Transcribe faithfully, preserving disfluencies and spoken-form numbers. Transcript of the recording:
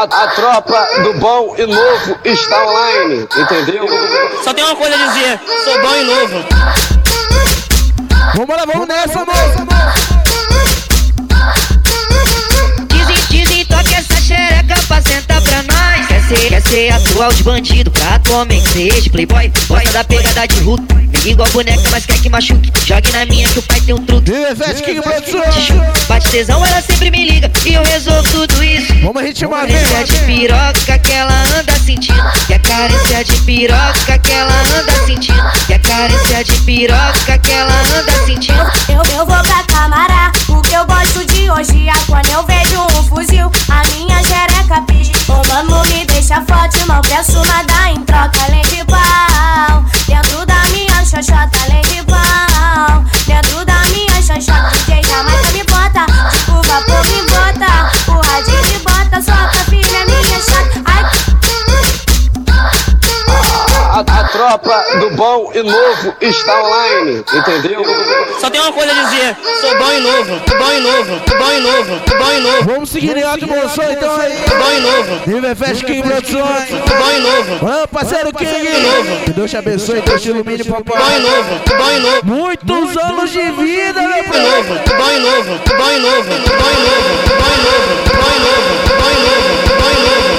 A, a tropa do bom e novo está online, entendeu? Só tem uma coisa a dizer, sou bom e novo. Vamos lá, vamos nessa, amor. Dizem, dizem, toca essa xereca pra sentar pra nós. Quer ser, quer ser atual de bandido, pra atualmente ser playboy. Gosta da pegada de Hulk, me igual boneca, mas quer que machuque. Jogue na minha que o pai tem um truque. King Produções. Bate tesão, ela sempre me liga e eu resolvo tudo isso. Vamos ritmar, vem. Carícia de piroca que ela anda sentindo. E a carícia de piroca que ela anda sentindo. E a carícia de piroca que ela anda sentindo. Eu, eu vou pra Camará, o que eu gosto de hoje é quando eu vejo um fuzil. A minha jereca pede, ô mano, me deixa forte, não peço nada em troca, além de pau. Dentro da minha xoxota, além de pau. Dentro da minha xoxota, D J Jamaica me bota, tipo vapor me bota, o radinho me bota, solta filha minha chata. Ai. A, a tropa do bom e novo está online, entendeu? Só tem uma coisa a dizer, sou bom e novo, bom e novo, bom e novo, bom e novo. Vamos seguir em alto moção então aí. Bom e novo. Riverfest King Produções. Bom e novo. Vamos, parceiro King. Novo. Que Deus te abençoe, Deus te ilumine, papai. Bom e novo, bom e novo. Muitos anos de vida, meu pai. Bom e novo, bom e novo, bom e novo, bom e novo, bom e novo, bom e novo.